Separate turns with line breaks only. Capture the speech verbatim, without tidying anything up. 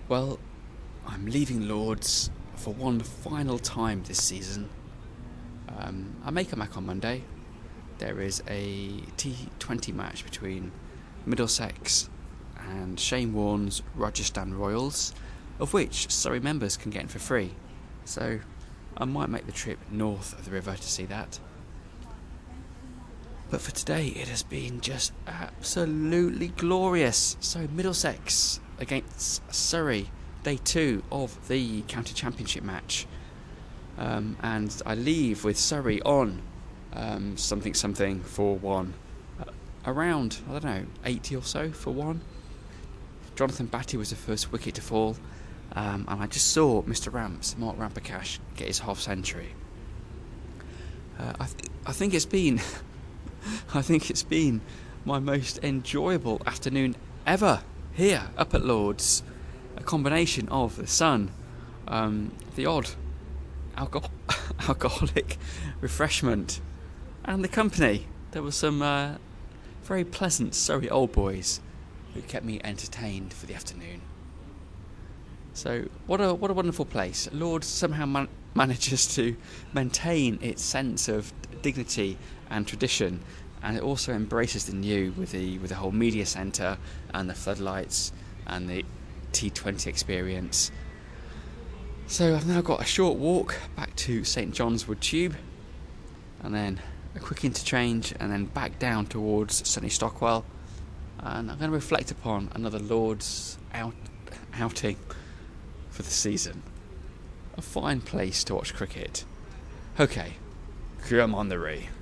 Well, I'm leaving Lords for one final time this season. Um, I make a Mac on Monday. There is a T twenty match between Middlesex and Shane Warne's Rajasthan Royals, of which Surrey members can get in for free. So I might make the trip north of the river to see that. But for today, it has been just absolutely glorious. So Middlesex against Surrey, day two of the county championship match. Um, and I leave with Surrey on um, something something for one. Uh, around, I don't know, eighty or so for one. Jonathan Batty was the first wicket to fall. Um, and I just saw Mister Ramps, Mark Rampakash, get his half century. Uh, I, th- I think it's been... I think it's been my most enjoyable afternoon ever here up at Lords. A combination of the sun, um, the odd alcohol- alcoholic refreshment, and the company. There were some uh, very pleasant Surrey old boys who kept me entertained for the afternoon. So what a what a wonderful place. Lords somehow man- manages to maintain its sense of dignity and tradition, and it also embraces the new with the with the whole media centre and the floodlights and the T twenty experience. So I've now got a short walk back to St John's Wood Tube, and then a quick interchange, and then back down towards sunny Stockwell, and I'm going to reflect upon another Lord's out outing for the season. A fine place to watch cricket. Okay, come on the Ray.